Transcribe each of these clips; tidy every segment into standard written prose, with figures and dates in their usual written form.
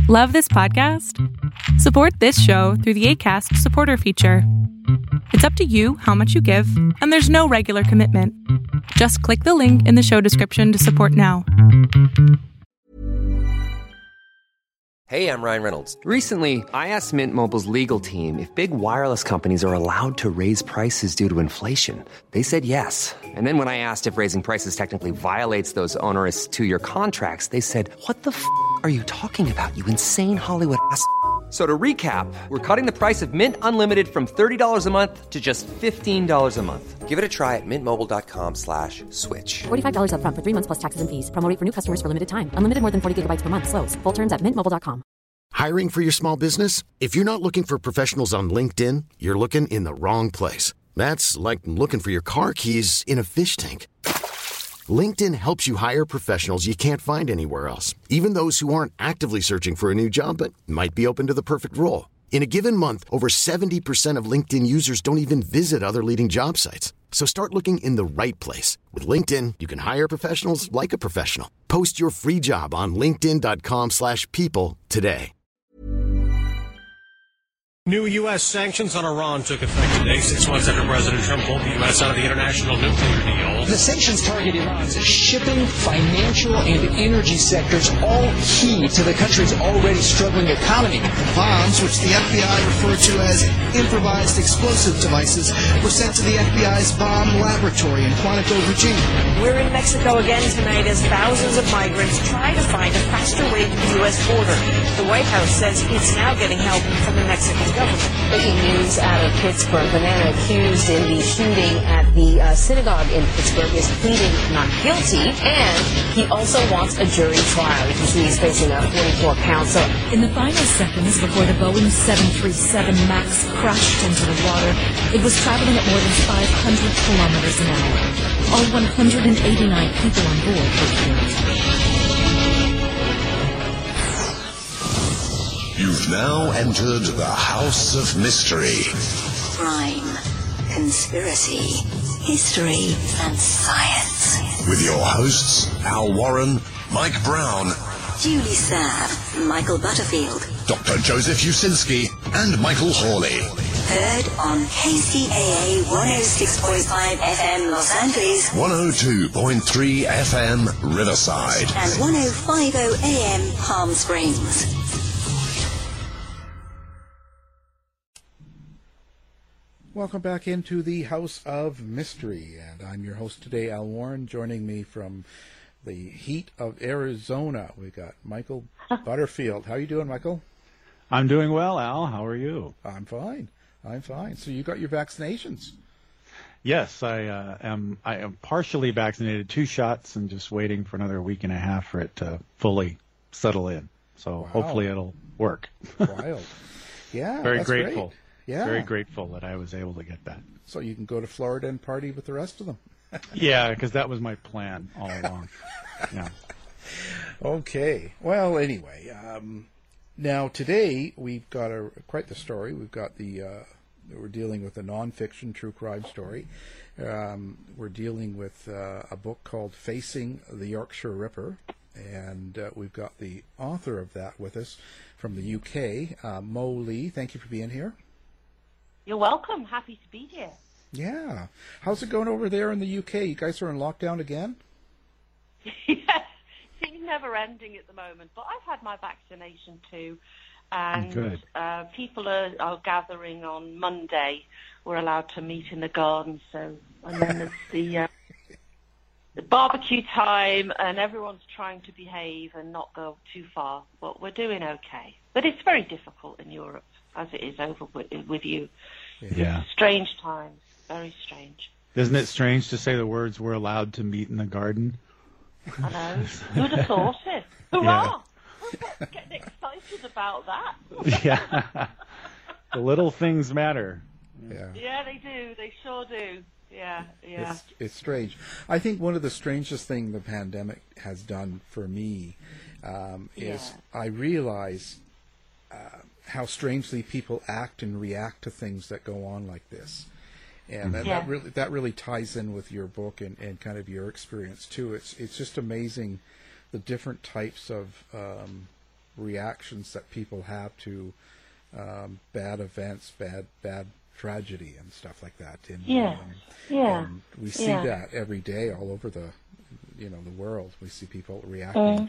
Love this podcast? Support this show through the Acast supporter feature. It's up to you how much you give, and there's no regular commitment. Just click the link in the show description to support now. Hey, I'm Ryan Reynolds. Recently, I asked Mint Mobile's legal team if big wireless companies are allowed to raise prices due to inflation. They said yes. And then when I asked if raising prices technically violates those onerous two-year contracts, they said, "What the f*** are you talking about, you insane Hollywood ass?" So to recap, we're cutting the price of Mint Unlimited from $30 a month to just $15 a month. Give it a try at mintmobile.com/switch. $45 up front for 3 months plus taxes and fees. Promo rate for new customers for limited time. Unlimited more than 40 gigabytes per month. Slows full terms at mintmobile.com. Hiring for your small business? If you're not looking for professionals on LinkedIn, you're looking in the wrong place. That's like looking for your car keys in a fish tank. LinkedIn helps you hire professionals you can't find anywhere else, even those who aren't actively searching for a new job but might be open to the perfect role. In a given month, over 70% of LinkedIn users don't even visit other leading job sites. So start looking in the right place. With LinkedIn, you can hire professionals like a professional. Post your free job on linkedin.com/people today. New U.S. sanctions on Iran took effect today, 6 months after President Trump pulled the U.S. out of the international nuclear deal. The sanctions target Iran's shipping, financial, and energy sectors, all key to the country's already struggling economy. Bombs, which the FBI referred to as improvised explosive devices, were sent to the FBI's bomb laboratory in Quantico, Virginia. We're in Mexico again tonight as thousands of migrants try to find a faster way to the U.S. border. The White House says it's now getting help from the Mexican government. Breaking news out of Pittsburgh. The man accused in the shooting at the synagogue in Pittsburgh is pleading not guilty, and he also wants a jury trial. You can see he's facing a 44-count. So in the final seconds before the Boeing 737 MAX crashed into the water, it was traveling at more than 500 kilometers an hour. All 189 people on board were killed. You've now entered the House of Mystery. Crime, conspiracy, history, and science. With your hosts, Al Warren, Mike Brown, Julie Sav, Michael Butterfield, Dr. Joseph Usinski, and Michael Hawley. Heard on KCAA 106.5 FM Los Angeles, 102.3 FM Riverside, and 105.0 AM Palm Springs. Welcome back into the House of Mystery, and I'm your host today, Al Warren. Joining me from the heat of Arizona, we got Michael Butterfield. How are you doing, Michael? I'm doing well, Al. How are you? I'm fine. So you got your vaccinations? Yes, I am partially vaccinated, 2 shots, and just waiting for another week and a half for it to fully settle in. So Hopefully it'll work. Wild. Yeah, very that's grateful. Great. Yeah. Very grateful that I was able to get that. So you can go to Florida and party with the rest of them. Yeah, because that was my plan all along. Yeah. Okay. Well, anyway, now today we've got quite the story. We've got we're dealing with a nonfiction true crime story. We're dealing with a book called Facing the Yorkshire Ripper, and we've got the author of that with us from the UK, Mo Lee. Thank you for being here. You're welcome. Happy to be here. Yeah. How's it going over there in the UK? You guys are in lockdown again? Yes. Seems never ending at the moment, but I've had my vaccination too. And people are gathering on Monday. We're allowed to meet in the garden. And then there's the barbecue time, and everyone's trying to behave and not go too far. But we're doing okay. But it's very difficult in Europe, as it is over with you. Yeah. Strange times. Very strange. Isn't it strange to say the words, "we're allowed to meet in the garden"? I know. Who'd have thought it? Hurrah! Yeah. Getting excited about that. Yeah. The little things matter. Yeah. Yeah, they do. They sure do. Yeah. It's strange. I think one of the strangest things the pandemic has done for me is I realize how strangely people act and react to things that go on like this. And that really ties in with your book and kind of your experience too. It's just amazing the different types of reactions that people have to bad events, bad tragedy and stuff like that. And we see that every day all over the world. We see people reacting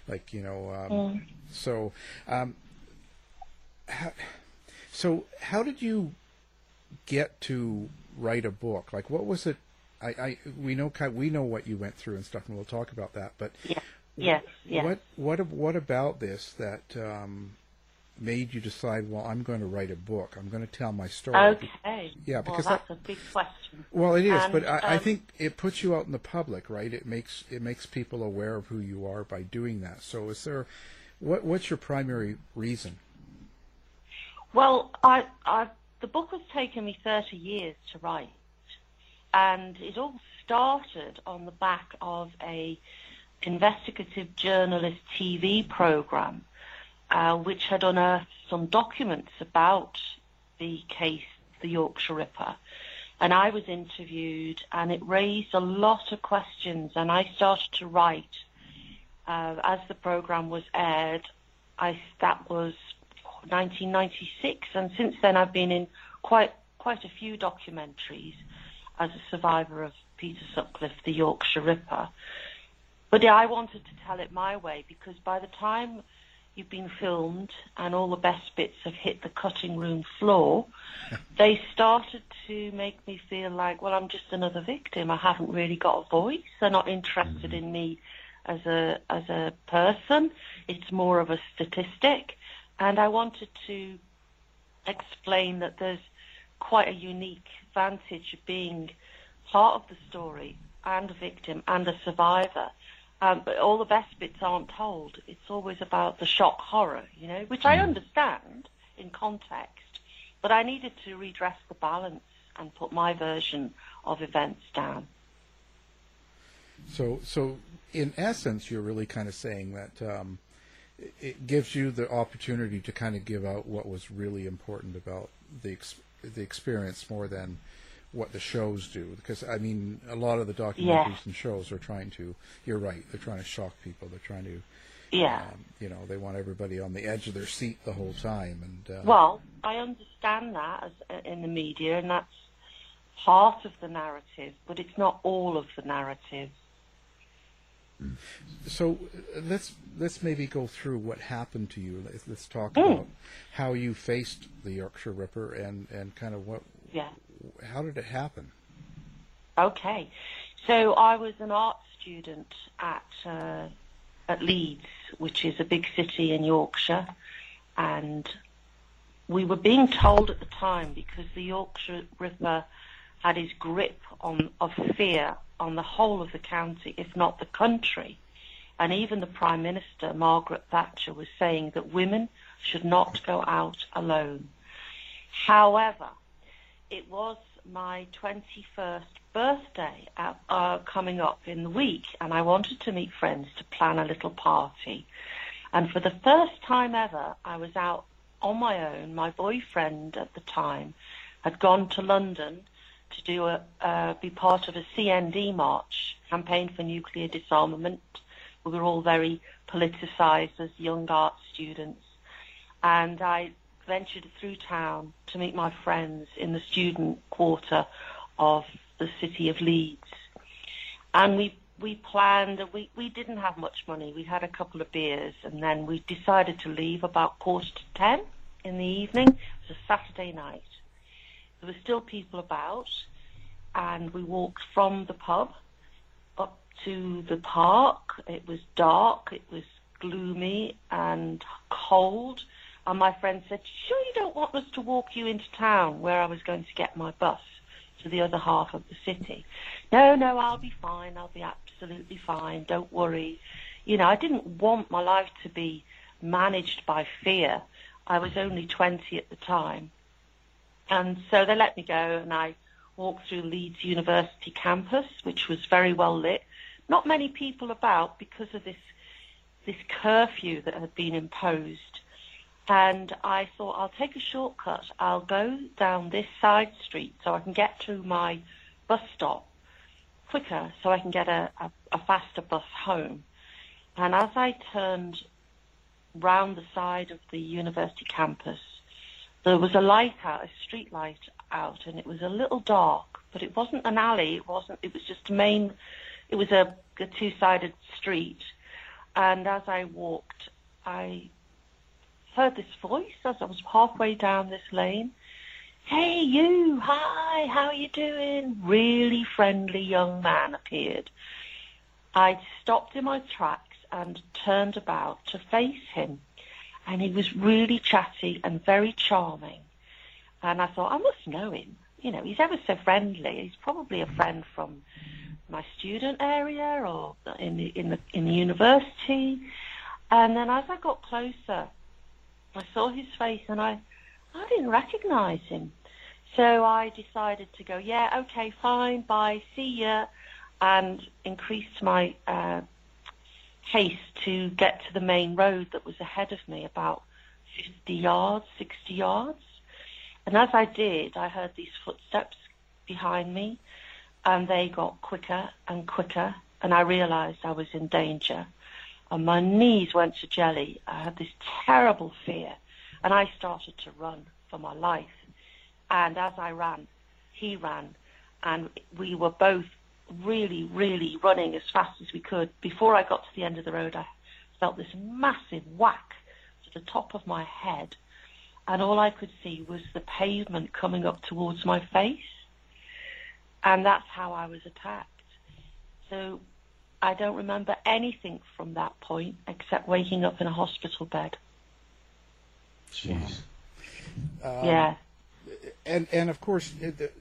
So how did you get to write a book? Like, what was it? We know what you went through and stuff, and we'll talk about that. But what about this that made you decide? Well, I'm going to write a book. I'm going to tell my story. Okay. Yeah, because that's a big question. Well, it is, but I think it puts you out in the public, right? It makes people aware of who you are by doing that. So, is there what's your primary reason? Well, the book has taken me 30 years to write, and it all started on the back of a investigative journalist TV program, which had unearthed some documents about the case, the Yorkshire Ripper. And I was interviewed, and it raised a lot of questions, and I started to write. As the program was aired, that was 1996, and since then I've been in quite a few documentaries as a survivor of Peter Sutcliffe, the Yorkshire Ripper. But I wanted to tell it my way, because by the time you've been filmed and all the best bits have hit the cutting room floor, they started to make me feel like, well, I'm just another victim. I haven't really got a voice. They're not interested in me as a person. It's more of a statistic. And I wanted to explain that there's quite a unique vantage of being part of the story and a victim and a survivor. But all the best bits aren't told. It's always about the shock horror, which I understand in context. But I needed to redress the balance and put my version of events down. So in essence, you're really kind of saying that it gives you the opportunity to kind of give out what was really important about the experience more than what the shows do. Because, I mean, a lot of the documentaries and shows are trying to, you're right, they're trying to shock people. They're trying to, they want everybody on the edge of their seat the whole time. And well, I understand that in the media, and that's part of the narrative, but it's not all of the narrative. So let's maybe go through what happened to you. Let's talk about how you faced the Yorkshire Ripper and kind of how did it happen? Okay, so I was an art student at Leeds, which is a big city in Yorkshire, and we were being told at the time, because the Yorkshire Ripper had his grip of fear on the whole of the county, if not the country. And even the Prime Minister, Margaret Thatcher, was saying that women should not go out alone. However, it was my 21st birthday coming up in the week, and I wanted to meet friends to plan a little party. And for the first time ever, I was out on my own. My boyfriend at the time had gone to London to do be part of a CND march, Campaign for Nuclear Disarmament. We were all very politicised as young art students. And I ventured through town to meet my friends in the student quarter of the city of Leeds. And we planned, we didn't have much money. We had a couple of beers, and then we decided to leave about 10:15 in the evening. It was a Saturday night. There were still people about, and we walked from the pub up to the park. It was dark, it was gloomy and cold, and my friend said, "Sure you don't want us to walk you into town," where I was going to get my bus to the other half of the city. No, I'll be fine, I'll be absolutely fine, don't worry. I didn't want my life to be managed by fear. I was only 20 at the time. And so they let me go, and I walked through Leeds University campus, which was very well lit. Not many people about because of this curfew that had been imposed. And I thought, I'll take a shortcut. I'll go down this side street so I can get to my bus stop quicker, so I can get a faster bus home. And as I turned round the side of the university campus. There was a light out, a street light out, and it was a little dark, but it wasn't an alley. It was just it was a two-sided street. And as I walked, I heard this voice as I was halfway down this lane. "Hey, you, hi, how are you doing?" Really friendly young man appeared. I stopped in my tracks and turned about to face him. And he was really chatty and very charming. And I thought, I must know him. You know, he's ever so friendly. He's probably a friend from my student area or in the university. And then as I got closer, I saw his face and I didn't recognize him. So I decided to go, yeah, okay, fine, bye, see ya, and increased my pace to get to the main road that was ahead of me, about 50 yards, 60 yards. And as I did, I heard these footsteps behind me, and they got quicker and quicker, and I realized I was in danger. And my knees went to jelly. I had this terrible fear, and I started to run for my life. And as I ran, he ran, and we were both really, really running as fast as we could. Before I got to the end of the road, I felt this massive whack to the top of my head, and all I could see was the pavement coming up towards my face, and that's how I was attacked. So I don't remember anything from that point except waking up in a hospital bed. Jeez. Yeah. And of course,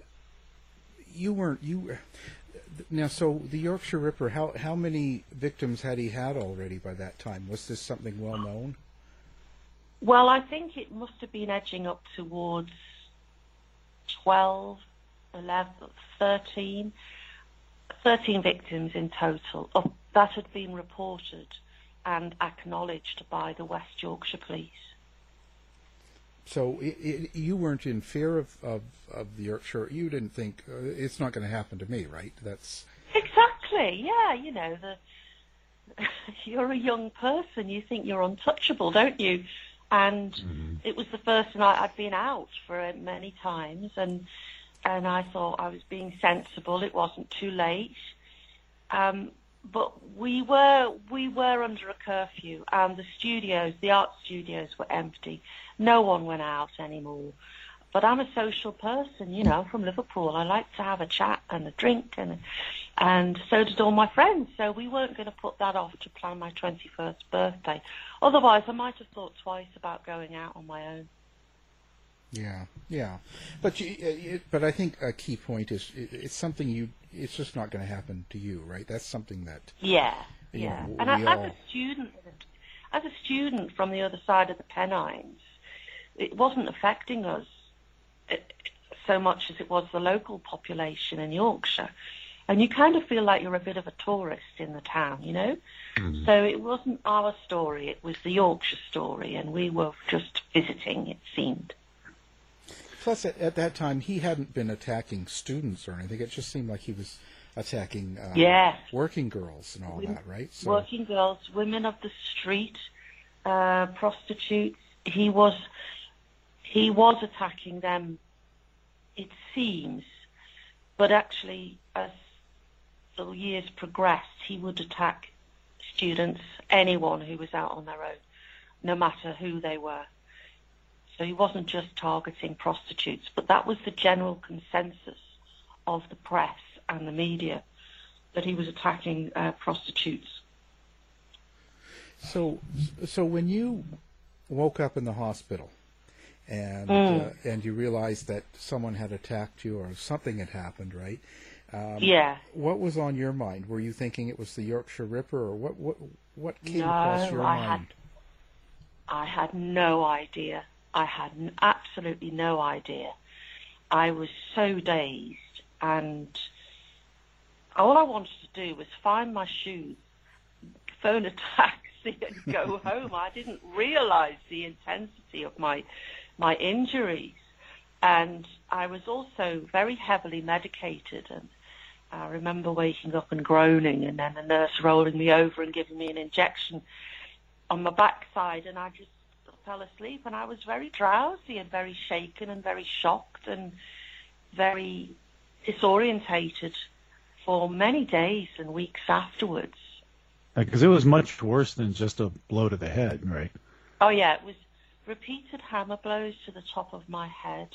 now, so the Yorkshire Ripper, how many victims had he had already by that time? Was this something well known? Well, I think it must have been edging up towards 12, 11, 13 victims in total. That had been reported and acknowledged by the West Yorkshire Police. So you weren't in fear of the Yorkshire. You didn't think it's not going to happen to me, right? That's exactly, yeah. You know, you're a young person. You think you're untouchable, don't you? And it was the first night I'd been out for many times, and I thought I was being sensible. It wasn't too late, but we were under a curfew, and the art studios were empty. No one went out anymore. But I'm a social person, you know, I'm from Liverpool. I like to have a chat and a drink, and so did all my friends. So we weren't going to put that off to plan my 21st birthday. Otherwise, I might have thought twice about going out on my own. Yeah. But I think a key point is it's something it's just not going to happen to you, right? That's something that... Yeah. And as a student from the other side of the Pennines, it wasn't affecting us so much as it was the local population in Yorkshire. And you kind of feel like you're a bit of a tourist in the town, you know? Mm-hmm. So it wasn't our story, it was the Yorkshire story, and we were just visiting, it seemed. Plus, at that time, he hadn't been attacking students or anything. It just seemed like he was attacking working girls and all that, right? So, working girls, women of the street, prostitutes. He was attacking them, it seems, but actually, as the years progressed, he would attack students, anyone who was out on their own, no matter who they were. So he wasn't just targeting prostitutes, but that was the general consensus of the press and the media, that he was attacking prostitutes. So when you woke up in the hospital and you realized that someone had attacked you or something had happened, right? What was on your mind? Were you thinking it was the Yorkshire Ripper, or what came across your mind? I had no idea. I had absolutely no idea. I was so dazed, and all I wanted to do was find my shoes, phone a taxi, and go home. I didn't realize the intensity of my injuries, and I was also very heavily medicated, and I remember waking up and groaning, and then the nurse rolling me over and giving me an injection. on my backside, and I just fell asleep, and I was very drowsy and very shaken and very shocked and very disorientated for many days and weeks afterwards. Because it was much worse than just a blow to the head, right? Oh, yeah, it was repeated hammer blows to the top of my head,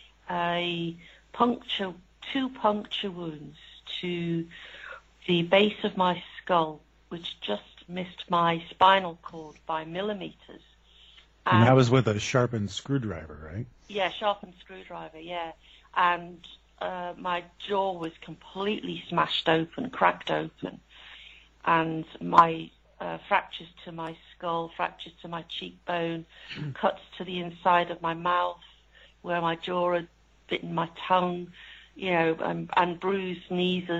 two puncture wounds to the base of my skull, which just missed my spinal cord by millimeters. And that was with a sharpened screwdriver, right? Yeah, sharpened screwdriver, yeah. And my jaw was completely smashed open, cracked open. And my fractures to my skull, fractures to my cheekbone, cuts to the inside of my mouth where my jaw had bitten my tongue, you know, and bruised knees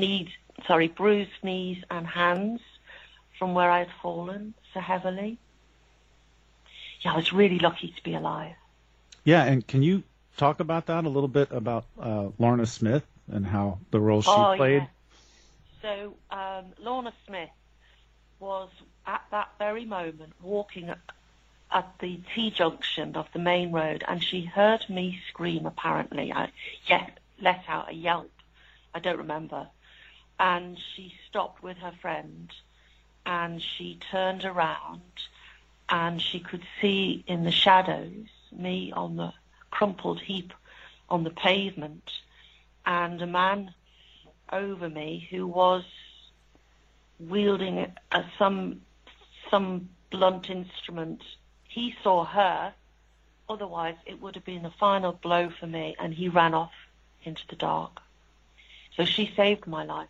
and hands from where I had fallen so heavily. Yeah, I was really lucky to be alive. Yeah, and can you talk about that a little bit, about Lorna Smith and how the role she played? Yeah. So Lorna Smith was at that very moment walking at the T-junction of the main road, and she heard me scream, apparently. I let out a yelp. I don't remember. And she stopped with her friend, and she turned around, and she could see in the shadows me on the crumpled heap on the pavement, and a man over me who was wielding some blunt instrument. He saw her, otherwise it would have been a final blow for me, and he ran off into the dark. So she saved my life.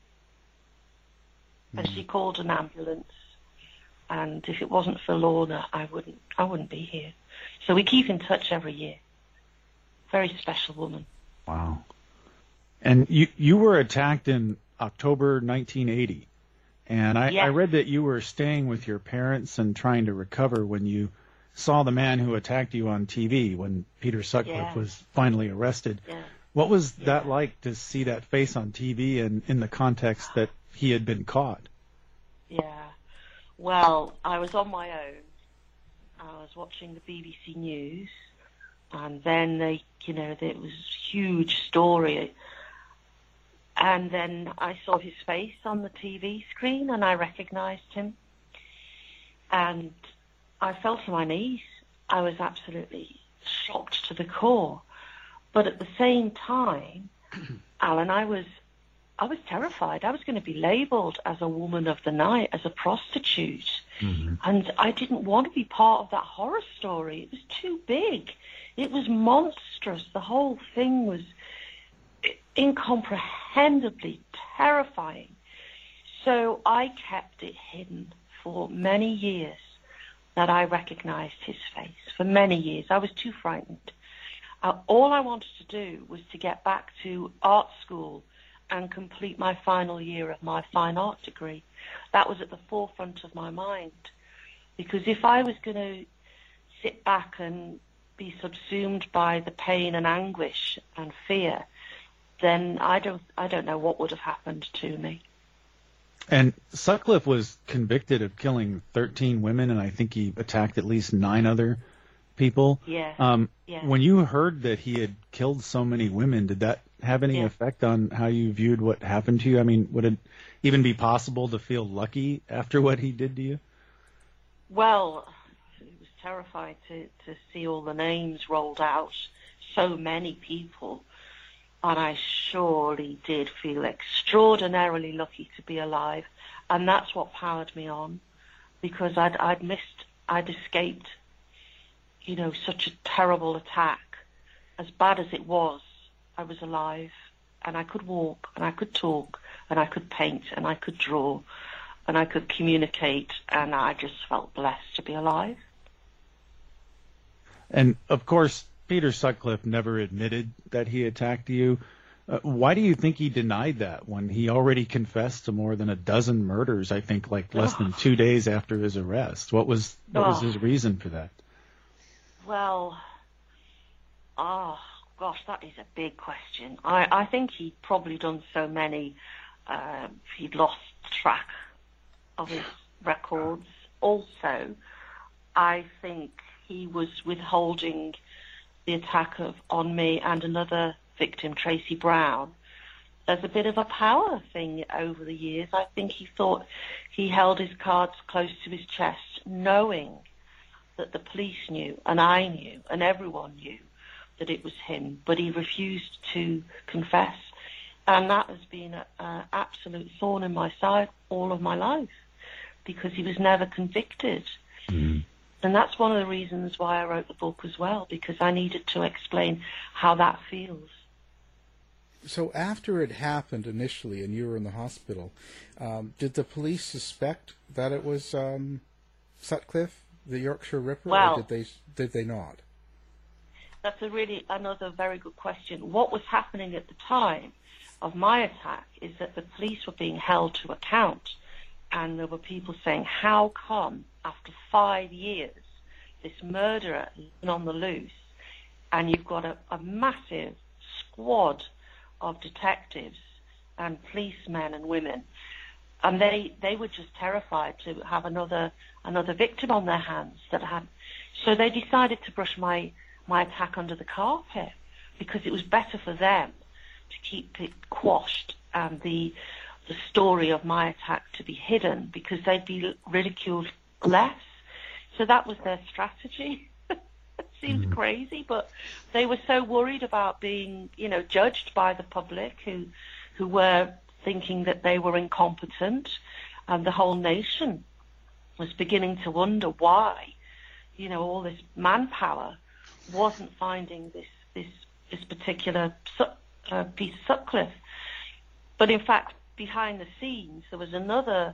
And she called an ambulance, and if it wasn't for Lorna, I wouldn't be here. So we keep in touch every year. Very special woman. Wow. And you were attacked in October 1980, and I read that you were staying with your parents and trying to recover when you saw the man who attacked you on TV, when Peter Sutcliffe was finally arrested. Yeah. What was that like, to see that face on TV and in the context that he had been caught? Yeah. Well, I was on my own. I was watching the BBC News, and then it was a huge story. And then I saw his face on the TV screen, and I recognized him. And I fell to my knees. I was absolutely shocked to the core. But at the same time, Alan, I was terrified. I was going to be labelled as a woman of the night, as a prostitute. Mm-hmm. And I didn't want to be part of that horror story. It was too big. It was monstrous. The whole thing was incomprehendibly terrifying. So I kept it hidden for many years that I recognized his face. For many years. I was too frightened. All I wanted to do was to get back to art school and complete my final year of my fine art degree. That was at the forefront of my mind. Because if I was going to sit back and be subsumed by the pain and anguish and fear, then I don't know what would have happened to me. And Sutcliffe was convicted of killing 13 women, and I think he attacked at least 9 other people. Yeah. When you heard that he had killed so many women, did that have any effect on how you viewed what happened to you? I mean, would it even be possible to feel lucky after what he did to you? Well, it was terrifying to see all the names rolled out, so many people. And I surely did feel extraordinarily lucky to be alive. And that's what powered me on, because I'd escaped, such a terrible attack. As bad as it was, I was alive, and I could walk, and I could talk, and I could paint, and I could draw, and I could communicate, and I just felt blessed to be alive. And, of course, Peter Sutcliffe never admitted that he attacked you. Why do you think he denied that when he already confessed to more than a dozen murders, I think, less than 2 days after his arrest? What was his reason for that? Well, gosh, that is a big question. I think he'd probably done so many, he'd lost track of his records. also, I think he was withholding the attack on me and another victim, Tracy Brown, as a bit of a power thing over the years. I think he thought he held his cards close to his chest, knowing that the police knew, and I knew, and everyone knew that it was him, but he refused to confess. And that has been an absolute thorn in my side all of my life, because he was never convicted. Mm. And that's one of the reasons why I wrote the book as well, because I needed to explain how that feels. So after it happened initially and you were in the hospital, did the police suspect that it was Sutcliffe, the Yorkshire Ripper, or did they not? That's another very good question. What was happening at the time of my attack is that the police were being held to account, and there were people saying, how come after 5 years this murderer is on the loose, and you've got a massive squad of detectives and policemen and women, and they were just terrified to have another victim on their hands so they decided to brush my attack under the carpet, because it was better for them to keep it quashed and the story of my attack to be hidden, because they'd be ridiculed less. So that was their strategy. It seems crazy, but they were so worried about being, judged by the public who were thinking that they were incompetent, and the whole nation was beginning to wonder why, all this manpower wasn't finding this particular piece of Sutcliffe. But in fact, behind the scenes, there was another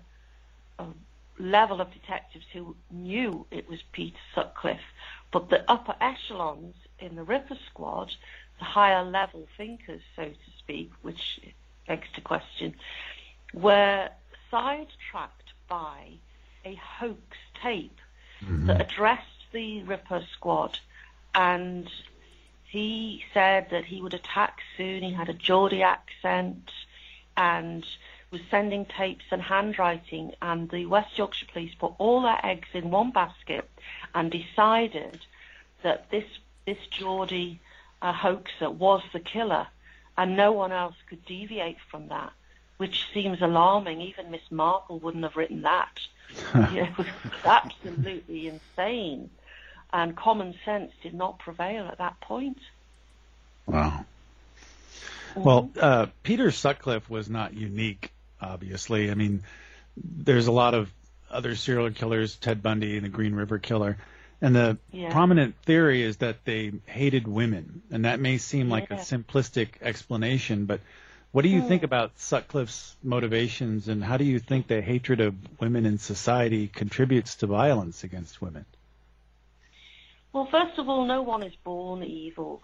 level of detectives who knew it was Peter Sutcliffe, but the upper echelons in the Ripper Squad, the higher level thinkers, so to speak, which begs the question, were sidetracked by a hoax tape that addressed the Ripper Squad, and he said that he would attack soon. He had a Geordie accent and was sending tapes and handwriting, and the West Yorkshire Police put all their eggs in one basket and decided that this Geordie hoaxer was the killer, and no one else could deviate from that, which seems alarming. Even Miss Marple wouldn't have written that. It was absolutely insane, and common sense did not prevail at that point. Wow. Well, Peter Sutcliffe was not unique, obviously. I mean, there's a lot of other serial killers, Ted Bundy and the Green River Killer, and the prominent theory is that they hated women, and that may seem like a simplistic explanation, but what do you think about Sutcliffe's motivations, and how do you think the hatred of women in society contributes to violence against women? Well, first of all, no one is born evil,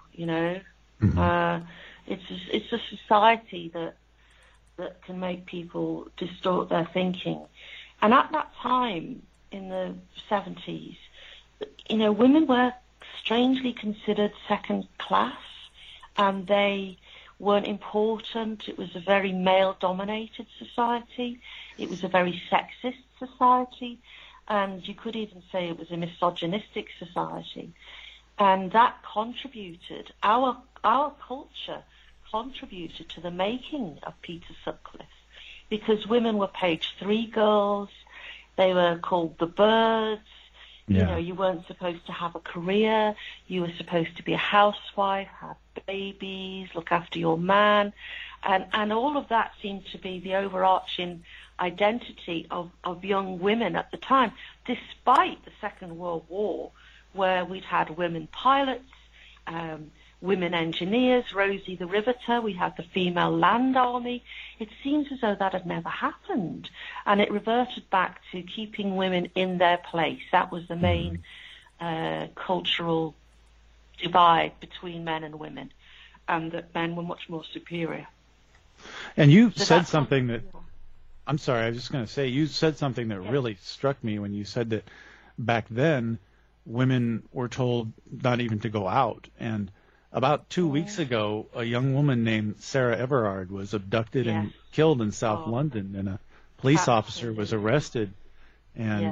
It's a society that can make people distort their thinking. And at that time, in the 70s, women were strangely considered second class, and they weren't important. It was a very male-dominated society. It was a very sexist society, and you could even say it was a misogynistic society. And that contributed, our culture contributed to the making of Peter Sutcliffe, because women were page 3 girls, they were called the birds, you weren't supposed to have a career, you were supposed to be a housewife, have babies, look after your man, and all of that seemed to be the overarching identity of young women at the time, despite the Second World War, where we'd had women pilots, women engineers, Rosie the Riveter, we had the female land army. It seems as though that had never happened, and it reverted back to keeping women in their place. That was the main cultural divide between men and women, and that men were much more superior. And you said something that, I'm sorry, I was just going to say, you said something that really struck me when you said that back then women were told not even to go out. And about 2 weeks ago, a young woman named Sarah Everard was abducted and killed in South London, and a police officer was arrested. And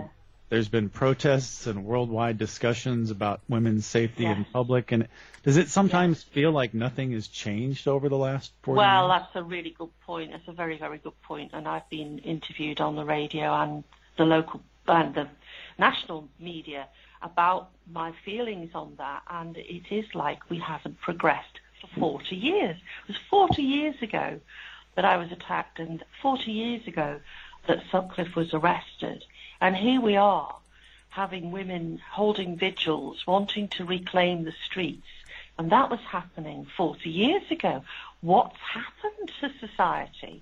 there's been protests and worldwide discussions about women's safety in public. And does it sometimes feel like nothing has changed over the last 40 years? Well, that's a really good point. It's a very, very good point. And I've been interviewed on the radio and the local and the national media about my feelings on that. And it is like we haven't progressed for 40 years. It was 40 years ago that I was attacked, and 40 years ago that Sutcliffe was arrested. And here we are, having women holding vigils, wanting to reclaim the streets. And that was happening 40 years ago. What's happened to society?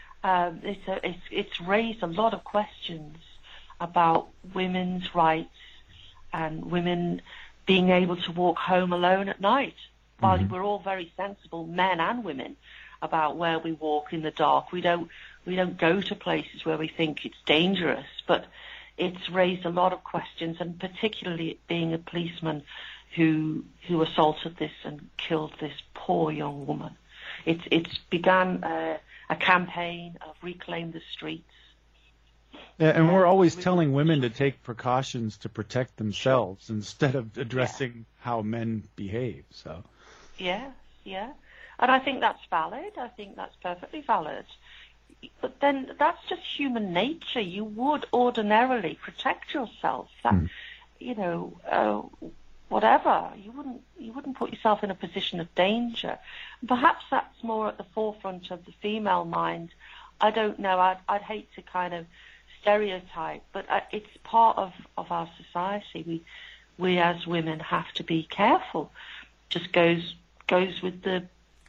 It's raised a lot of questions about women's rights and women being able to walk home alone at night. While we're all very sensible, men and women, about where we walk in the dark, we don't go to places where we think it's dangerous, but it's raised a lot of questions, and particularly being a policeman who assaulted this and killed this poor young woman. It's begun a campaign of reclaim the streets. Yeah, and we're always telling women to take precautions to protect themselves instead of addressing how men behave. So. Yeah. And I think that's valid. I think that's perfectly valid. But then that's just human nature. You would ordinarily protect yourself. That, whatever. You wouldn't put yourself in a position of danger. Perhaps that's more at the forefront of the female mind. I don't know. I'd hate to kind of stereotype, but it's part of our society. We as women have to be careful. Just goes with the.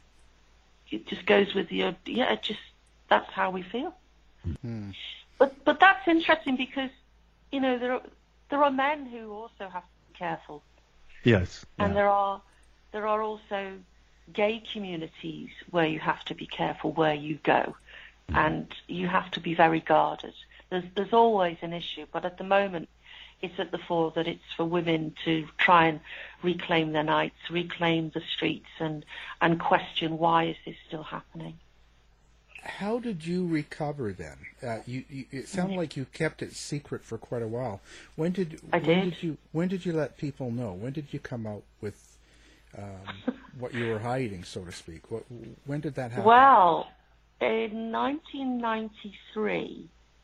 It just goes with the. That's how we feel. Mm-hmm. But that's interesting because, there are men who also have to be careful. Yes. Yeah. And there are also gay communities where you have to be careful where you go, and you have to be very guarded. There's always an issue, but at the moment, it's at the fore that it's for women to try and reclaim their nights, reclaim the streets, and question why is this still happening. How did you recover then? It sounded like you kept it secret for quite a while. When did you let people know? When did you come out with what you were hiding, so to speak? When did that happen? Well, in 1993,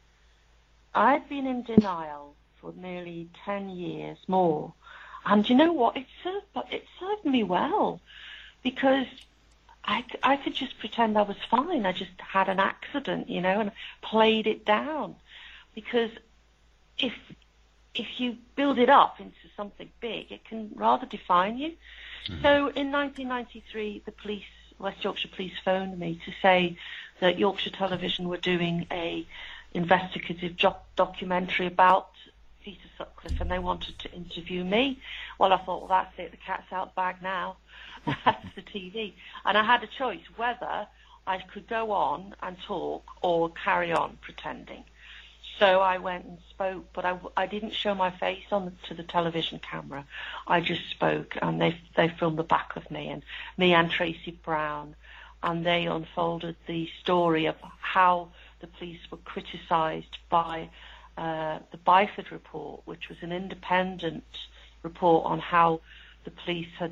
I'd been in denial for nearly 10 years more, and you know what? It served me well, because I could just pretend I was fine. I just had an accident, and played it down. Because if you build it up into something big, it can rather define you. Mm-hmm. So in 1993, the police, West Yorkshire Police, phoned me to say that Yorkshire Television were doing a investigative documentary about Peter Sutcliffe, and they wanted to interview me. Well, I thought, well, that's it. The cat's out the bag now. That's the TV. And I had a choice whether I could go on and talk or carry on pretending. So I went and spoke, but I didn't show my face to the television camera. I just spoke, and they filmed the back of me and Tracy Brown, and they unfolded the story of how the police were criticised by the Byford report, which was an independent report on how the police had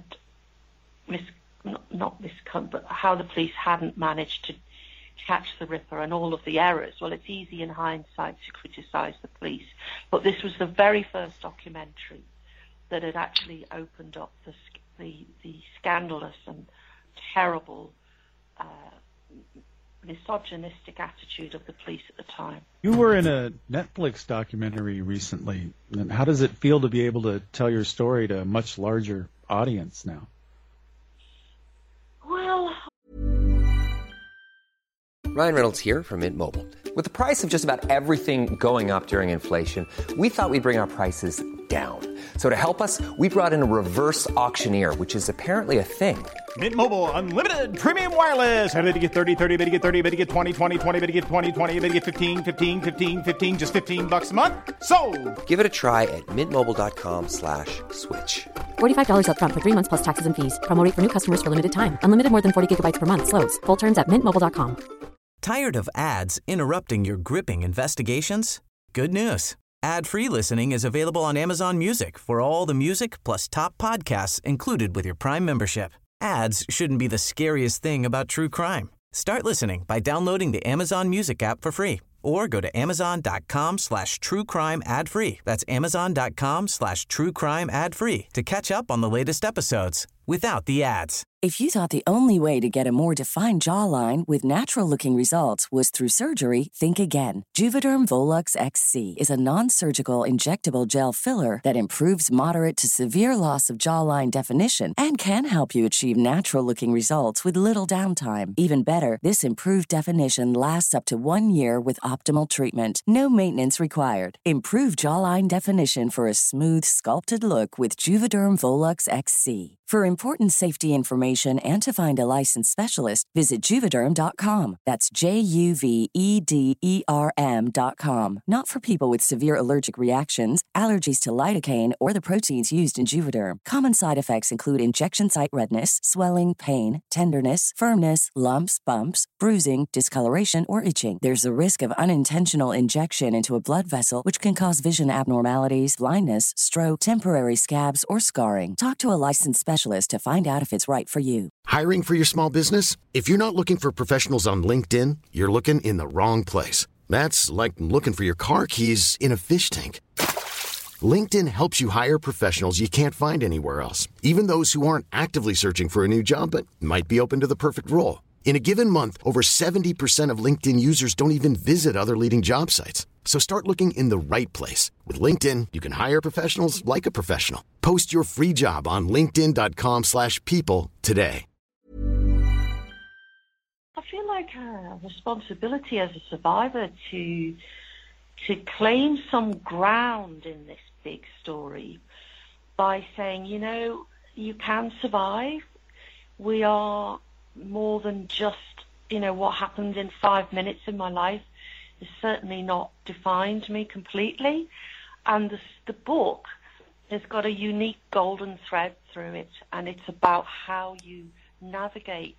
but how the police hadn't managed to catch the Ripper and all of the errors. Well, it's easy in hindsight to criticise the police, but this was the very first documentary that had actually opened up the scandalous and terrible misogynistic attitude of the police at the time. You were in a Netflix documentary recently. And how does it feel to be able to tell your story to a much larger audience now? Well, Ryan Reynolds here from Mint Mobile. With the price of just about everything going up during inflation, we thought we'd bring our prices down. So to help us, we brought in a reverse auctioneer, which is apparently a thing. Mint Mobile Unlimited Premium Wireless. How to get 30, 30, bit to get 30, bit to get 20, 20, 20, bit to get 20, 20, bit to get 15, 15, 15, 15, just $15 a month? Sold! Give it a try at mintmobile.com/switch. $45 up front for 3 months plus taxes and fees. Promo rate for new customers for limited time. Unlimited more than 40 gigabytes per month. Slows full terms at mintmobile.com. Tired of ads interrupting your gripping investigations? Good news. Ad-free listening is available on Amazon Music for all the music plus top podcasts included with your Prime membership. Ads shouldn't be the scariest thing about true crime. Start listening by downloading the Amazon Music app for free or go to amazon.com/truecrime ad-free. That's amazon.com/truecrime ad-free to catch up on the latest episodes without the ads. If you thought the only way to get a more defined jawline with natural-looking results was through surgery, think again. Juvederm Volux XC is a non-surgical injectable gel filler that improves moderate to severe loss of jawline definition and can help you achieve natural-looking results with little downtime. Even better, this improved definition lasts up to 1 year with optimal treatment. No maintenance required. Improve jawline definition for a smooth, sculpted look with Juvederm Volux XC. For important safety information and to find a licensed specialist, visit Juvederm.com. That's JUVEDERM.com. Not for people with severe allergic reactions, allergies to lidocaine, or the proteins used in Juvederm. Common side effects include injection site redness, swelling, pain, tenderness, firmness, lumps, bumps, bruising, discoloration, or itching. There's a risk of unintentional injection into a blood vessel, which can cause vision abnormalities, blindness, stroke, temporary scabs, or scarring. Talk to a licensed specialist to find out if it's right for you. Hiring for your small business? If you're not looking for professionals on LinkedIn, you're looking in the wrong place. That's like looking for your car keys in a fish tank. LinkedIn helps you hire professionals you can't find anywhere else, even those who aren't actively searching for a new job but might be open to the perfect role. In a given month, over 70% of LinkedIn users don't even visit other leading job sites. So start looking in the right place. With LinkedIn, you can hire professionals like a professional. Post your free job on linkedin.com/people today. I feel like a responsibility as a survivor to claim some ground in this big story by saying, you know, you can survive. We are more than just, you know, what happened in 5 minutes in my life has certainly not defined me completely. And the book has got a unique golden thread through it, and it's about how you navigate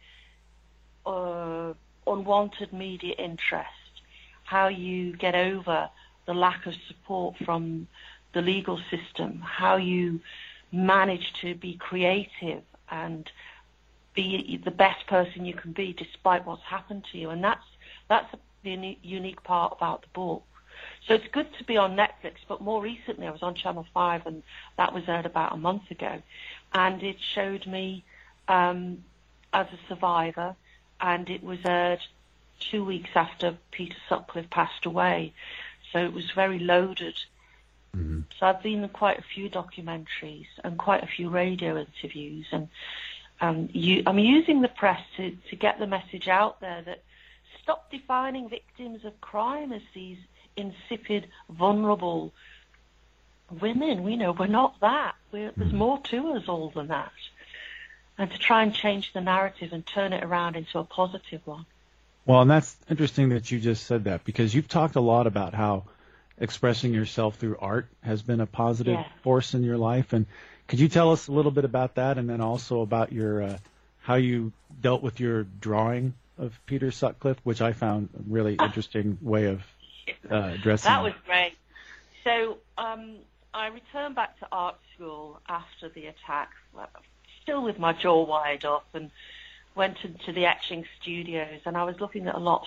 unwanted media interest, how you get over the lack of support from the legal system, how you manage to be creative and be the best person you can be despite what's happened to you. And that's the unique part about the book. So it's good to be on Netflix, but more recently I was on Channel 5, and that was aired about a month ago. And it showed me as a survivor, and it was aired 2 weeks after Peter Sutcliffe passed away. So it was very loaded. Mm-hmm. So I've been in quite a few documentaries and quite a few radio interviews, and I'm using the press to get the message out there that stop defining victims of crime as these insipid, vulnerable women. We know we're not that. There's more to us all than that. And to try and change the narrative and turn it around into a positive one. Well, and that's interesting that you just said that, because you've talked a lot about how expressing yourself through art has been a positive force in your life. And could you tell us a little bit about that, and then also about your how you dealt with your drawing of Peter Sutcliffe, which I found a really interesting way of addressing that. Was great. So I returned back to art school after the attack, still with my jaw wide up, and went into the etching studios, and I was looking at a lot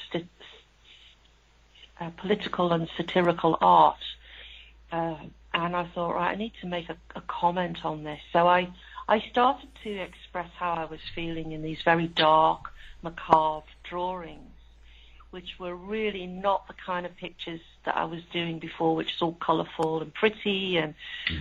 of political and satirical art. And I thought, right, I need to make a comment on this. So I started to express how I was feeling in these very dark, macabre drawings, which were really not the kind of pictures that I was doing before, which is all colourful and pretty. And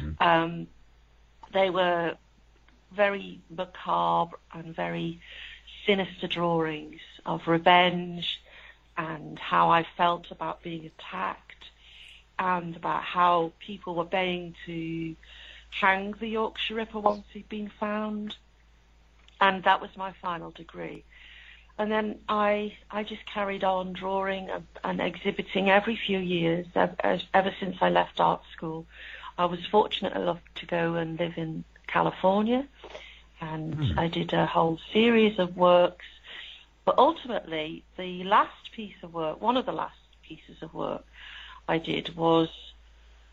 they were very macabre and very sinister drawings of revenge and how I felt about being attacked, and about how people were baying to hang the Yorkshire Ripper once he'd been found. And that was my final degree. And then I just carried on drawing and exhibiting every few years, ever since I left art school. I was fortunate enough to go and live in California, and I did a whole series of works. But ultimately, one of the last pieces of work I did was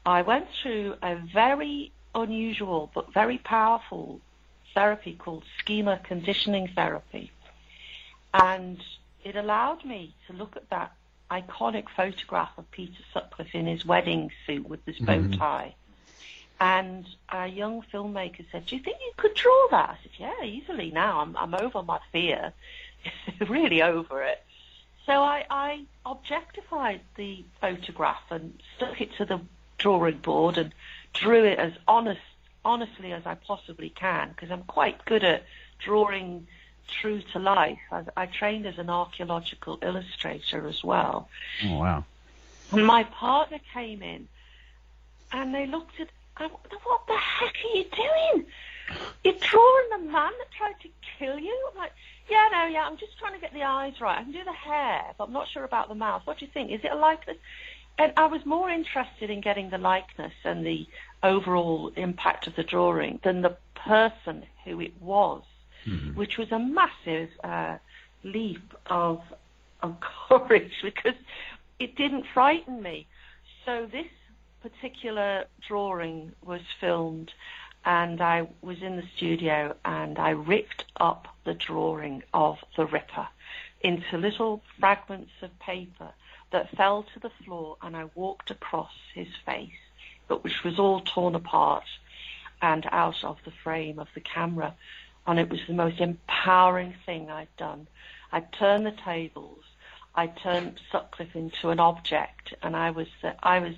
I went through a very unusual but very powerful therapy called schema conditioning therapy. And it allowed me to look at that iconic photograph of Peter Sutcliffe in his wedding suit with this bow tie. And a young filmmaker said, "Do you think you could draw that?" I said, "Yeah, easily now. I'm over my fear, really over it." So I objectified the photograph and stuck it to the drawing board and drew it as honestly as I possibly can, because I'm quite good at drawing true to life. I trained as an archaeological illustrator as well. Oh, wow. And my partner came in and they looked at, "What the heck are you doing? You're drawing the man that tried to kill you?" I'm like, yeah, I'm just trying to get the eyes right. I can do the hair, but I'm not sure about the mouth. What do you think? Is it a likeness? And I was more interested in getting the likeness and the overall impact of the drawing than the person who it was, which was a massive leap of courage, because it didn't frighten me. So this particular drawing was filmed, and I was in the studio and I ripped up the drawing of the Ripper into little fragments of paper that fell to the floor, and I walked across his face, but which was all torn apart and out of the frame of the camera. And it was the most empowering thing I'd done. I turned the tables. I turned Sutcliffe into an object, and I was the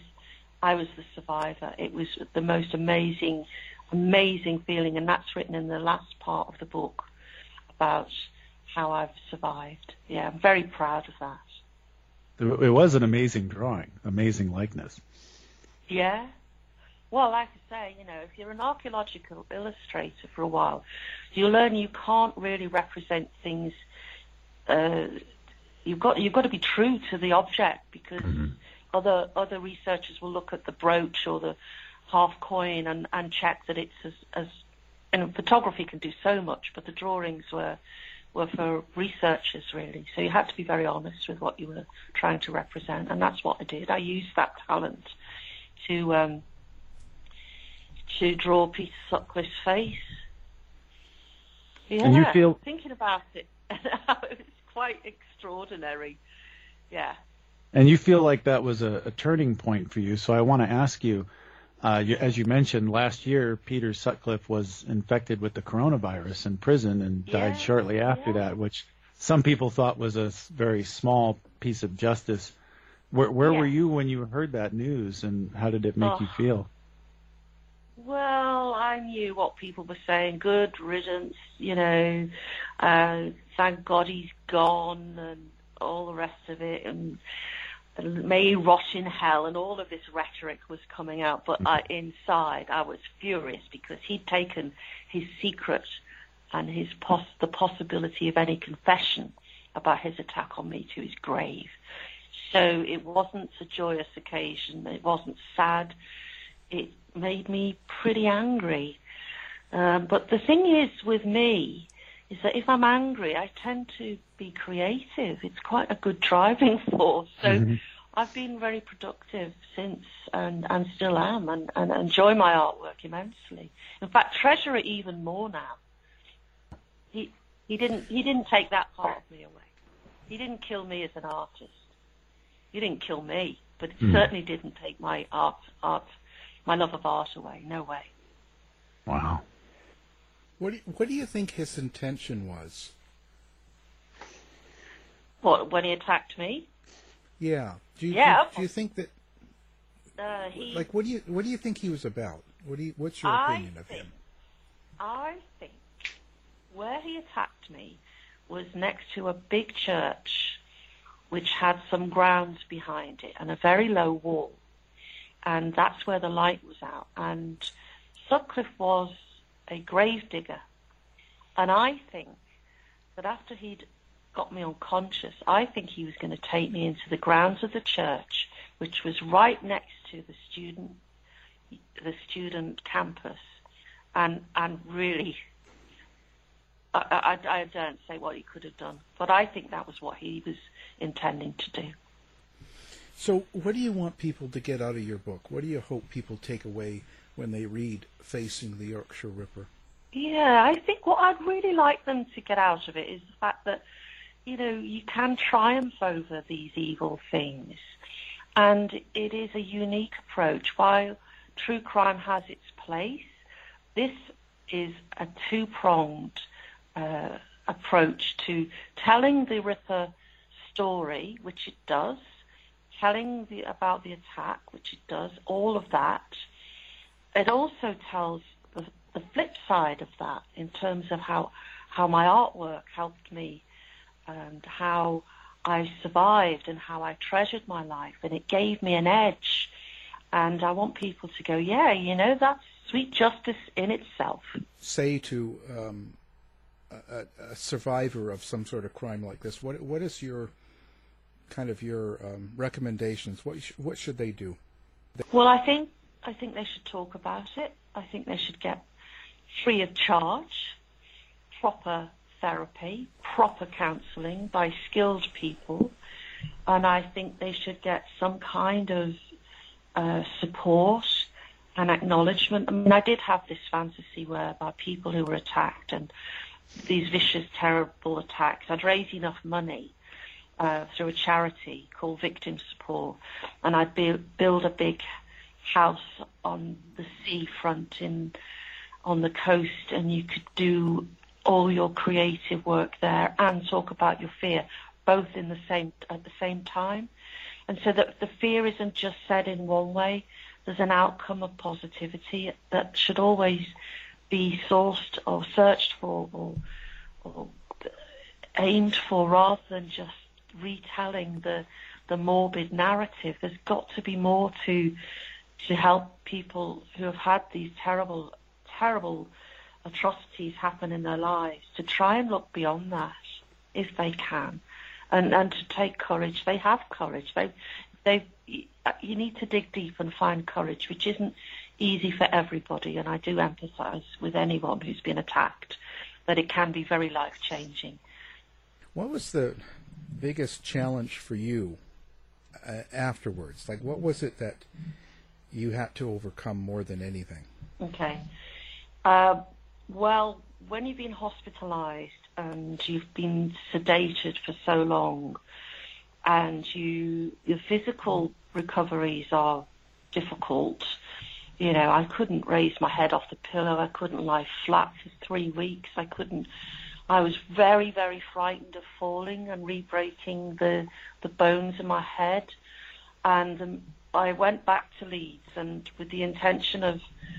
survivor. It was the most amazing feeling, and that's written in the last part of the book about how I've survived. Yeah, I'm very proud of that. It was an amazing drawing, amazing likeness. Yeah. Well, like I say, if you're an archaeological illustrator for a while, you learn you can't really represent things. You've got to be true to the object, because other researchers will look at the brooch or the half coin and check that it's as photography can do so much, but the drawings were for researchers, really. So you had to be very honest with what you were trying to represent, and that's what I did. I used that talent to draw Peter Sutcliffe's face. Yeah, and you feel... thinking about it, it's quite extraordinary. Yeah. And you feel like that was a turning point for you. So I want to ask you, as you mentioned, last year, Peter Sutcliffe was infected with the coronavirus in prison and died shortly after that, which some people thought was a very small piece of justice. Where were you when you heard that news, and how did it make you feel? Well, I knew what people were saying. Good riddance, thank God he's gone, and all the rest of it, and may he rot in hell, and all of this rhetoric was coming out. But inside, I was furious, because he'd taken his secret and the possibility of any confession about his attack on me to his grave. So it wasn't a joyous occasion. It wasn't sad. It made me pretty angry. But the thing is with me is that if I'm angry, I tend to be creative. It's quite a good driving force. So I've been very productive since, and still am, and enjoy my artwork immensely. In fact, treasure it even more now. He didn't take that part of me away. He didn't kill me as an artist. He didn't kill me, but it certainly didn't take my my love of art away. No way. Wow. What do you think his intention was? What, when he attacked me? Yeah. Do you think that? What do you think he was about? What's your opinion of him? I think where he attacked me was next to a big church, which had some grounds behind it and a very low wall, and that's where the light was out. And Sutcliffe was a grave digger, and I think that after he'd got me unconscious, I think he was going to take me into the grounds of the church, which was right next to the student campus, and really, I don't say what he could have done, but I think that was what he was intending to do. So what do you want people to get out of your book? What do you hope people take away when they read Facing the Yorkshire Ripper? Yeah, I think what I'd really like them to get out of it is the fact that, you can triumph over these evil things. And it is a unique approach. While true crime has its place, this is a two-pronged approach to telling the Ripper story, which it does, telling about the attack, which it does, all of that. It also tells the flip side of that in terms of how my artwork helped me and how I survived and how I treasured my life, and it gave me an edge. And I want people to go, that's sweet justice in itself. Say to a survivor of some sort of crime like this, what is your recommendations? What should they do? Well, I think they should talk about it. I think they should get free of charge, proper therapy, proper counselling by skilled people, and I think they should get some kind of support and acknowledgement. I mean, I did have this fantasy whereby people who were attacked and these vicious, terrible attacks, I'd raise enough money through a charity called Victim Support, and I'd build a big house on the seafront on the coast, and you could do all your creative work there and talk about your fear, both at the same time. And so that the fear isn't just said in one way. There's an outcome of positivity that should always be sourced or searched for or aimed for, rather than just retelling the morbid narrative. There's got to be more to help people who have had these terrible, terrible atrocities happen in their lives, to try and look beyond that if they can, and to take courage. They have courage. You need to dig deep and find courage, which isn't easy for everybody. And I do empathise with anyone who's been attacked that it can be very life-changing. What was the biggest challenge for you afterwards? Like, what was it that you had to overcome more than anything? Okay. Well, when you've been hospitalised and you've been sedated for so long, and your physical recoveries are difficult. I couldn't raise my head off the pillow. I couldn't lie flat for 3 weeks. I was very, very frightened of falling and re-breaking the bones in my head. And I went back to Leeds, and with the intention of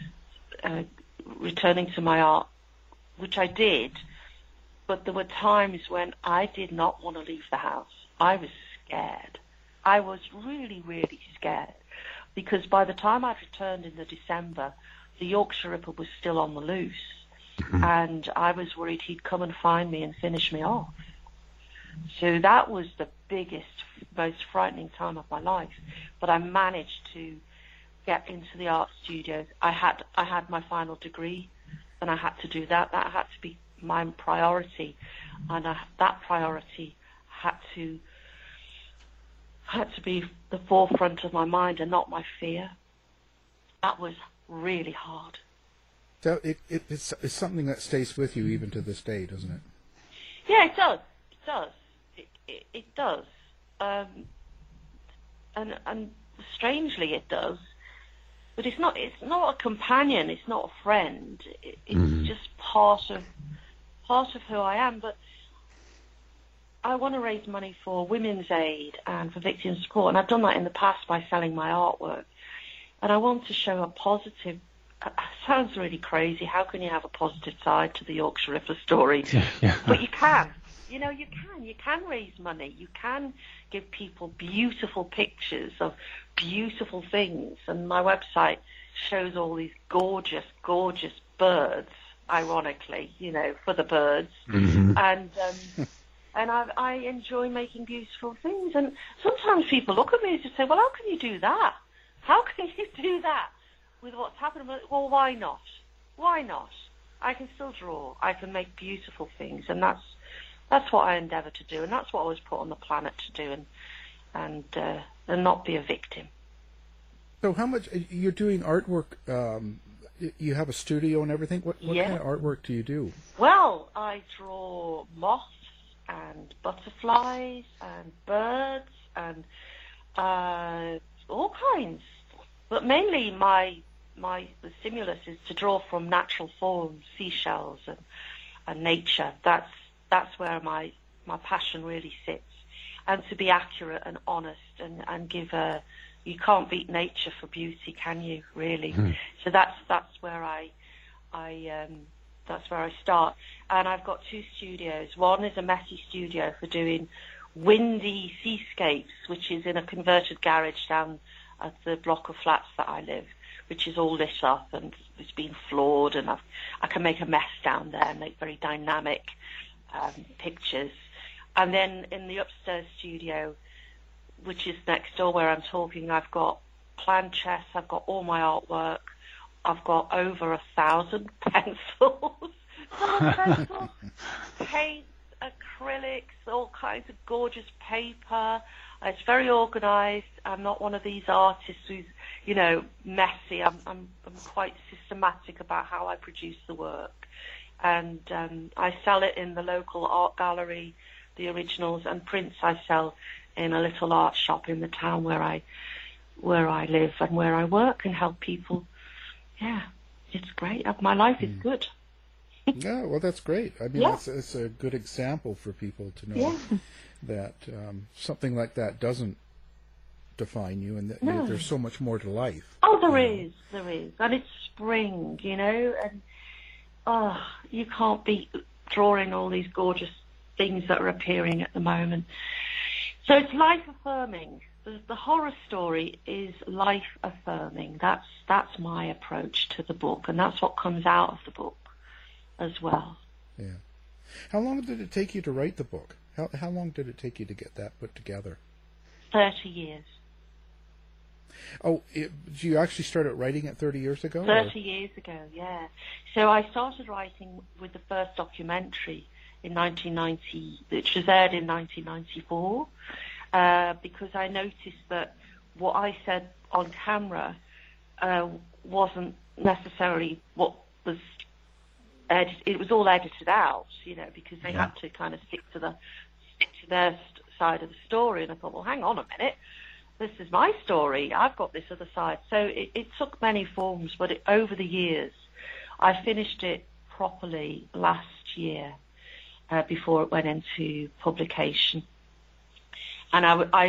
returning to my art, which I did, but there were times when I did not want to leave the house. I was scared. I was really, really scared, because by the time I'd returned in the December, the Yorkshire Ripper was still on the loose, and I was worried he'd come and find me and finish me off. So that was the biggest, most frightening time of my life. But I managed to get into the art studios. I had my final degree, and I had to do that. That had to be my priority, and that priority had to be the forefront of my mind and not my fear. That was really hard. So it's something that stays with you even to this day, doesn't it? Yeah, it does. It does. It does. And strangely, it does. But it's not a companion. It's not a friend. It's just part of who I am. But I want to raise money for Women's Aid and for victim support, and I've done that in the past by selling my artwork. And I want to show a positive. Sounds really crazy. How can you have a positive side to the Yorkshire Ripper story? Yeah. But you can. You can. You can raise money. You can give people beautiful pictures of beautiful things. And my website shows all these gorgeous, gorgeous birds, ironically, for the birds. Mm-hmm. And I enjoy making beautiful things. And sometimes people look at me and say, well, how can you do that? How can you do that with what's happening? Well, why not? Why not? I can still draw. I can make beautiful things. And that's what I endeavour to do. And that's what I was put on the planet to do. and not be a victim. So how much you're doing artwork? You have a studio and everything. What kind of artwork do you do? Well, I draw moths and butterflies and birds and all kinds. But mainly the stimulus is to draw from natural forms, seashells and nature. That's where my passion really sits. And to be accurate and honest and give you can't beat nature for beauty, can you? Really? So that's where I start. And I've got 2 studios. One is a messy studio for doing windy seascapes, which is in a converted garage down at the block of flats that I live, which is all lit up and it's been floored, and I can make a mess down there and make very dynamic pictures. And then in the upstairs studio, which is next door where I'm talking, I've got planchette, I've got all my artwork, I've got over 1,000 pencils, paint, acrylics, all kinds of gorgeous paper. It's very organised. I'm not one of these artists who's, messy. I'm quite systematic about how I produce the work, and I sell it in the local art gallery, the originals, and prints I sell in a little art shop in the town where I live and where I work and help people. Yeah, it's great. My life is good. Yeah, well, that's great. I mean, it's a good example for people to know that something like that doesn't define you, and that there's so much more to life. Oh, there is. And it's spring, and you can't beat drawing all these gorgeous things that are appearing at the moment. So it's life-affirming. The horror story is life-affirming. That's my approach to the book, and that's what comes out of the book as well. Yeah. How long did it take you to write the book? How long did it take you to get that put together? 30 years. Oh, you actually started writing it 30 years ago? 30 years ago, yeah. So I started writing with the first documentary in 1990, which was aired in 1994, because I noticed that what I said on camera wasn't necessarily what was edited. It was all edited out, because they had to kind of stick to their side of the story. And I thought, well, hang on a minute. This is my story. I've got this other side. So it took many forms, but over the years, I finished it properly last year before it went into publication. And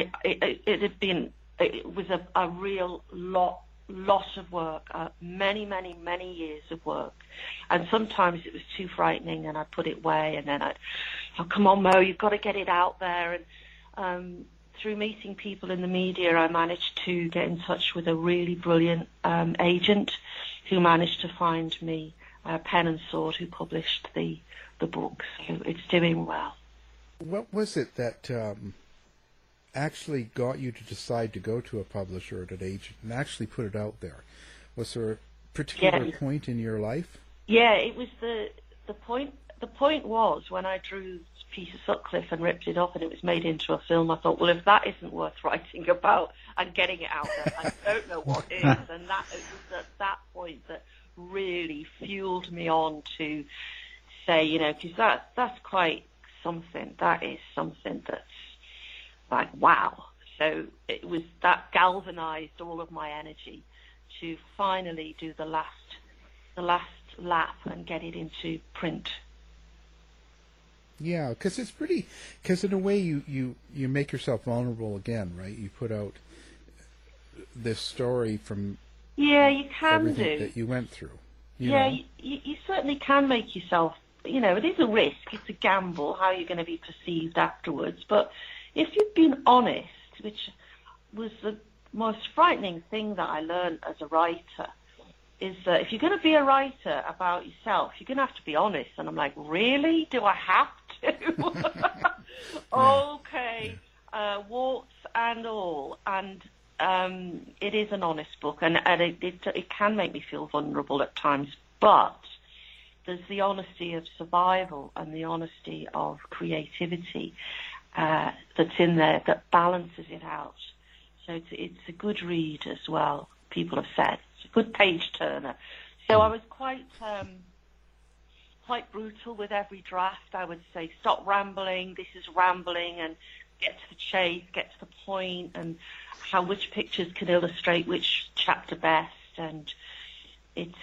it was a real lot of work, many years of work. And sometimes it was too frightening, and I'd put it away, and then oh, come on, Mo, you've got to get it out there. And through meeting people in the media, I managed to get in touch with a really brilliant agent who managed to find me Pen and Sword, who published the book. So it's doing well. What was it that actually got you to decide to go to a publisher or an agent and actually put it out there? Was there a particular point in your life? Yeah, it was the point. The point was when I drew Peter Sutcliffe and ripped it off and it was made into a film, I thought, well, if that isn't worth writing about and getting it out there, I don't know what is. And it was at that point that really fueled me on to say, because that's quite something. That is something that's like, wow. So it was that galvanized all of my energy to finally do the last lap and get it into print. Yeah, because in a way you make yourself vulnerable again, right? You put out this story from you can everything do that you went through. You certainly can make yourself, it is a risk, it's a gamble, how you're going to be perceived afterwards. But if you've been honest, which was the most frightening thing that I learned as a writer, is that if you're going to be a writer about yourself, you're going to have to be honest. And I'm like, really? Do I have to? Okay, warts and all. And it is an honest book, and it can make me feel vulnerable at times. But there's the honesty of survival and the honesty of creativity. that's in there that balances it out. So it's a good read as well, people have said. It's a good page-turner. So I was quite brutal with every draft. I would say, stop rambling, this is rambling, and get to the chase, get to the point, and which pictures can illustrate which chapter best. And it's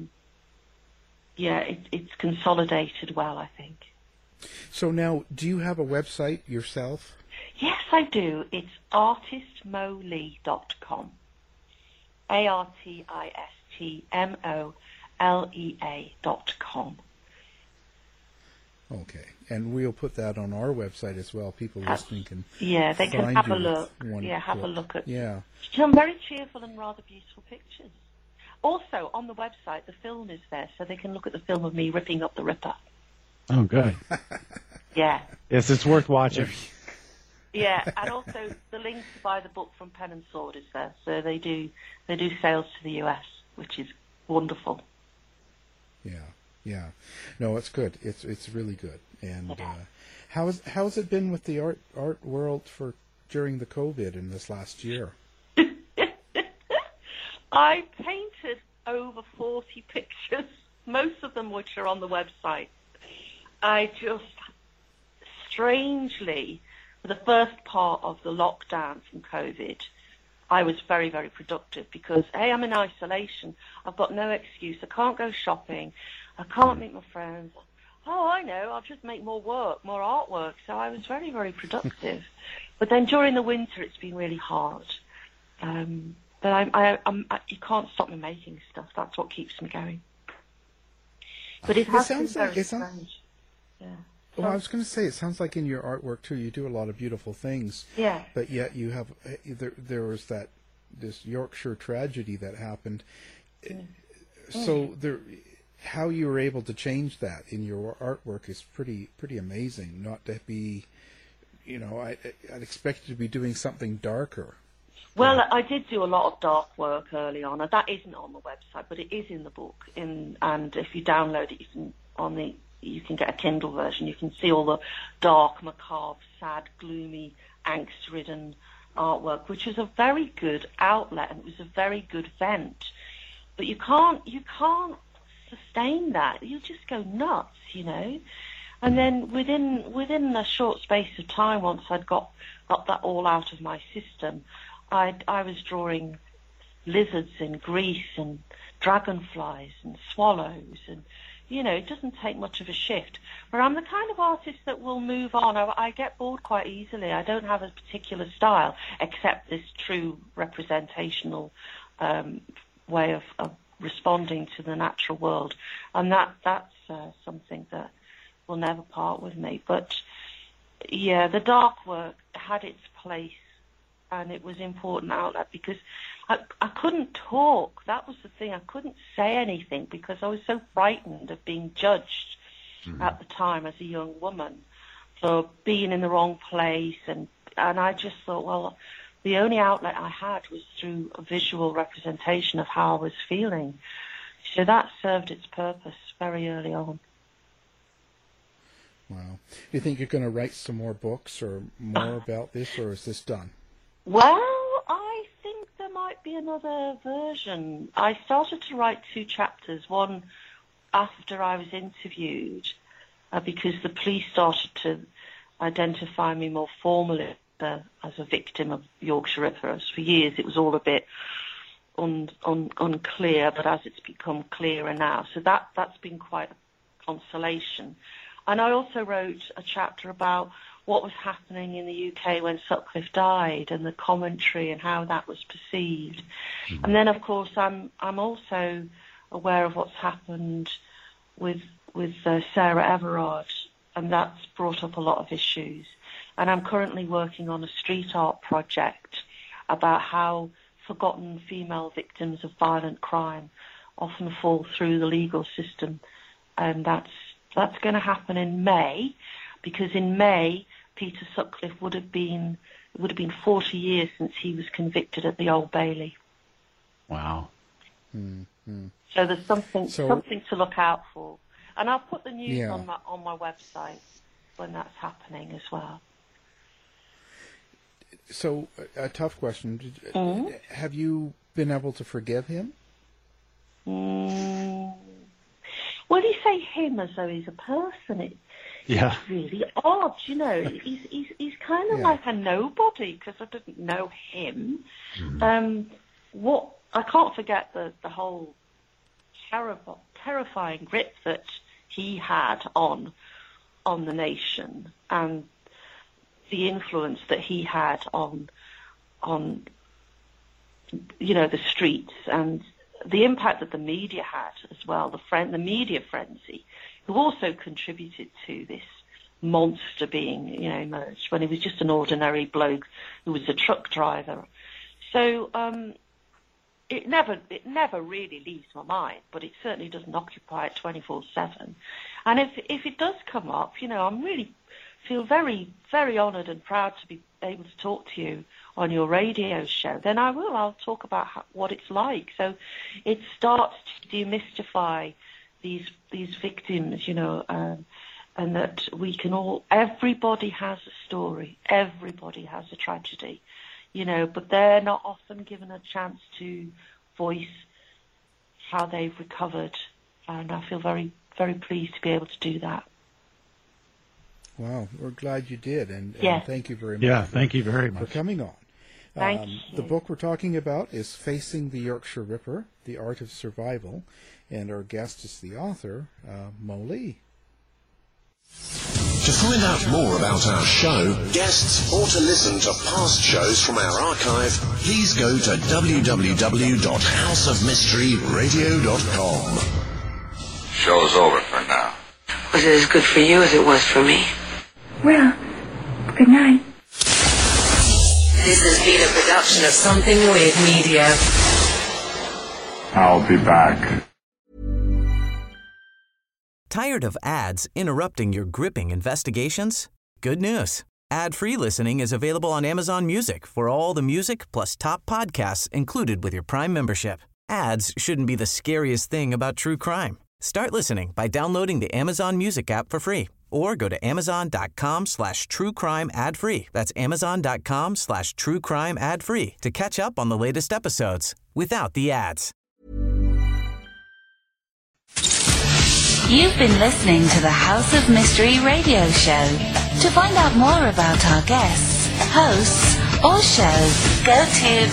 consolidated well, I think. So now, do you have a website yourself? Yes, I do. It's artistmolee.com. ARTISTMOLEA.com. Okay, and we'll put that on our website as well. People listening can they can have a look. Have a look at some very cheerful and rather beautiful pictures. Also, on the website, the film is there, so they can look at the film of me ripping up the Ripper. Oh, good. Yeah. Yes, it's worth watching. Yeah, and also the link to buy the book from Pen and Sword is there, so they do sales to the US, which is wonderful. Yeah. No, it's good. It's really good. And how's it been with the art world during the COVID in this last year? I painted over 40 pictures, most of them which are on the website. I just strangely, for the first part of the lockdown from COVID, I was very, very productive because, A, I'm in isolation. I've got no excuse. I can't go shopping. I can't meet my friends. Oh, I know. I'll just make more artwork. So I was very, very productive. But then during the winter, it's been really hard. But you can't stop me making stuff. That's what keeps me going. But it has been very strange. Yeah. Well, I was going to say, it sounds like in your artwork too, you do a lot of beautiful things. Yeah. But yet you have there was this Yorkshire tragedy that happened. So how you were able to change that in your artwork is pretty amazing. Not to be, I'd expect you to be doing something darker. Well, I did do a lot of dark work early on, and that isn't on the website, but it is in the book. And if you download it, you can get a Kindle version. You can see all the dark, macabre, sad, gloomy, angst-ridden artwork, which was a very good outlet and it was a very good vent. But you can't sustain that. You'll just go nuts, And then within a short space of time, once I'd got that all out of my system, I was drawing lizards in Greece and dragonflies and swallows, and it doesn't take much of a shift. But I'm the kind of artist that will move on. I get bored quite easily. I don't have a particular style except this true representational way of responding to the natural world, and that's something that will never part with me. But yeah, the dark work had its place. And it was an important outlet because I couldn't talk. That was the thing. I couldn't say anything because I was so frightened of being judged at the time as a young woman for being in the wrong place. And I just thought, well, the only outlet I had was through a visual representation of how I was feeling. So that served its purpose very early on. Wow. Do you think you're going to write some more books or more about this, or is this done? Well, I think there might be another version. I started to write 2 chapters, one after I was interviewed, because the police started to identify me more formally as a victim of Yorkshire Rippers. For years it was all a bit unclear, but as it's become clearer now. So that's been quite a consolation. And I also wrote a chapter about what was happening in the UK when Sutcliffe died and the commentary and how that was perceived. And then, of course, I'm also aware of what's happened with Sarah Everard, and that's brought up a lot of issues. And I'm currently working on a street art project about how forgotten female victims of violent crime often fall through the legal system. And that's going to happen in May, because in May, Peter Sutcliffe it would have been 40 years since he was convicted at the Old Bailey. Wow. Mm-hmm. So there's something to look out for. And I'll put the news on my website when that's happening as well. So, a tough question. Have you been able to forgive him? Well, you say him as though he's a person. It's really odd, you know. He's kind of like a nobody because I didn't know him. I can't forget the whole terrifying grip that he had on the nation and the influence that he had on the streets and the impact that the media had as well, the media frenzy, who also contributed to this monster being, emerged when he was just an ordinary bloke who was a truck driver. So it never really leaves my mind, but it certainly doesn't occupy it 24/7. And if it does come up, I'm really feel very, very honoured and proud to be able to talk to you on your radio show. Then I'll talk about what it's like. So it starts to demystify these victims, and that everybody has a story, everybody has a tragedy, but they're not often given a chance to voice how they've recovered. And I feel very, very pleased to be able to do that. Wow, we're glad you did, and thank you very much. Yeah, thank you very much for coming on. Thank you. The book we're talking about is Facing the Yorkshire Ripper, The Art of Survival, and our guest is the author, Mo Lee. To find out more about our show, guests, or to listen to past shows from our archive, please go to www.houseofmysteryradio.com. Show's over for now. Was it as good for you as it was for me? Well, good night. This has been a production of Something Weird Media. I'll be back. Tired of ads interrupting your gripping investigations? Good news. Ad-free listening is available on Amazon Music for all the music plus top podcasts included with your Prime membership. Ads shouldn't be the scariest thing about true crime. Start listening by downloading the Amazon Music app for free or go to amazon.com/truecrime ad-free. That's amazon.com/truecrime ad-free to catch up on the latest episodes without the ads. You've been listening to the House of Mystery radio show. To find out more about our guests, hosts, or shows, go to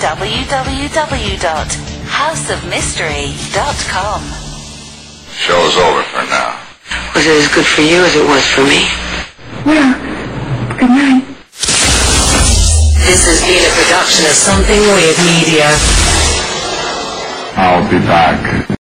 www.houseofmystery.com. Show's over for now. Was it as good for you as it was for me? Well, good night. This has been a production of Something Weird Media. I'll be back.